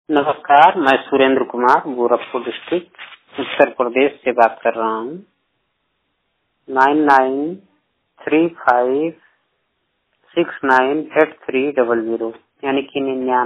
नमस्कार, मैं सुरेंद्र कुमार गोरखपुर डिस्ट्रिक्ट उत्तर प्रदेश से बात कर रहा हूँ। 9935698300 यानी कि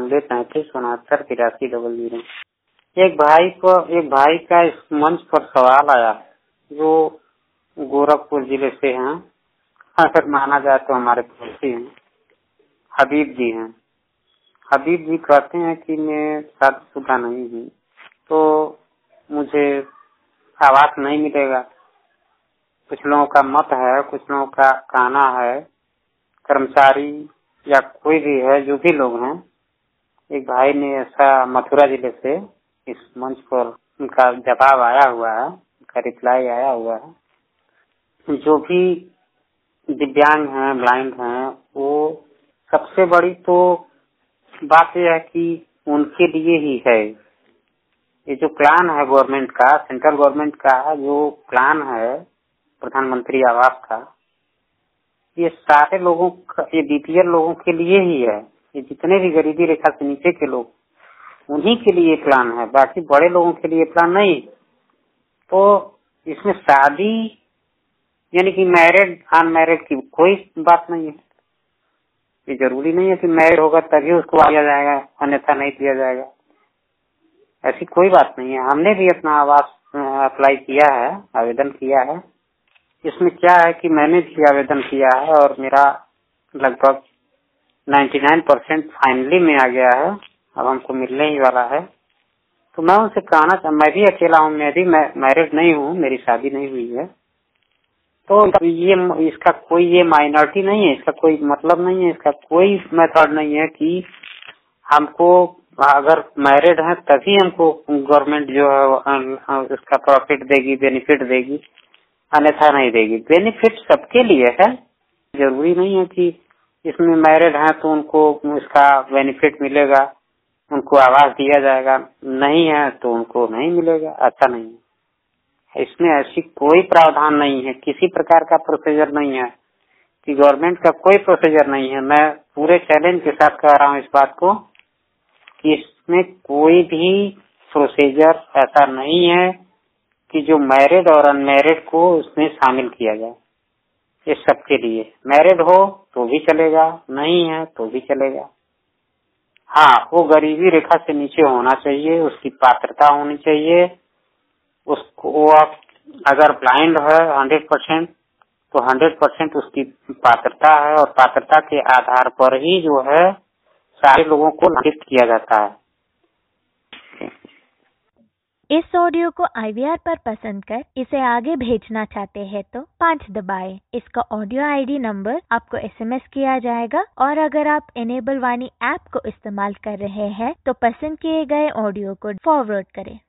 9935698300। एक भाई का इस मंच पर सवाल आया जो गोरखपुर जिले से हैं, अगर माना जाए तो हमारे पड़ोसी हैं, हबीब जी हैं। हबीब जी कहते हैं कि मैं शादीशुदा नहीं हूँ तो मुझे आवास नहीं मिलेगा। कुछ लोगों का मत है, कुछ लोगों का कहना है, कर्मचारी या कोई भी है, जो भी लोग हैं, एक भाई ने ऐसा मथुरा जिले से इस मंच पर उनका जवाब आया हुआ है, उनका रिप्लाई आया हुआ है। जो भी दिव्यांग हैं, ब्लाइंड हैं, वो सबसे बड़ी तो बात यह है कि उनके लिए ही है ये जो प्लान है गवर्नमेंट का, सेंट्रल गवर्नमेंट का जो प्लान है प्रधानमंत्री आवास का, ये सारे लोगों का, ये बीपीएल लोगों के लिए ही है। ये जितने भी गरीबी रेखा से नीचे के लोग, उन्हीं के लिए प्लान है, बाकी बड़े लोगों के लिए प्लान नहीं। तो इसमें शादी यानी कि मैरिड अनमैरिड की कोई बात नहीं है। ये जरूरी नहीं है कि मैरिड होगा तभी उसको दिया जाएगा, अन्यथा नहीं दिया जाएगा, ऐसी कोई बात नहीं है। हमने भी अपना आवास अप्लाई किया है, आवेदन किया है। इसमें क्या है कि मैंने भी आवेदन किया है और मेरा लगभग 99% फाइनली में आ गया है, अब हमको मिलने ही वाला है। तो मैं उनसे कहना मैं भी अकेला हूँ, मैं भी मैरिड नहीं हूँ, मेरी शादी नहीं हुई है। तो ये इसका कोई ये माइनॉरिटी नहीं है, इसका कोई मतलब नहीं है, इसका कोई मेथड नहीं है कि हमको अगर मैरिड है तभी हमको गवर्नमेंट जो है उसका प्रॉफिट देगी, बेनिफिट देगी, अन्यथा नहीं देगी। बेनिफिट सबके लिए है, जरूरी नहीं है कि इसमें मैरिड है तो उनको इसका बेनिफिट मिलेगा, उनको आवास दिया जाएगा, नहीं है तो उनको नहीं मिलेगा, अच्छा नहीं है। इसमें ऐसी कोई प्रावधान नहीं है, किसी प्रकार का प्रोसीजर नहीं है कि गवर्नमेंट का कोई प्रोसीजर नहीं है। मैं पूरे चैलेंज के साथ कह रहा हूँ इस बात को कि इसमें कोई भी प्रोसीजर ऐसा नहीं है कि जो मैरिड और अनमैरिड को उसमें शामिल किया जाए। ये सबके लिए, मैरिड हो तो भी चलेगा, नहीं है तो भी चलेगा। हाँ, वो गरीबी रेखा से नीचे होना चाहिए, उसकी पात्रता होनी चाहिए। उसको अगर ब्लाइंड है 100% तो 100% उसकी पात्रता है और पात्रता के आधार पर ही जो है सारे लोगों को नामित किया जाता है। इस ऑडियो को IVR पर पसंद कर इसे आगे भेजना चाहते हैं तो 5 दबाएं। इसका ऑडियो ID नंबर आपको SMS किया जाएगा और अगर आप इनेबल वाणी ऐप को इस्तेमाल कर रहे हैं तो पसंद किए गए ऑडियो को फॉरवर्ड करें।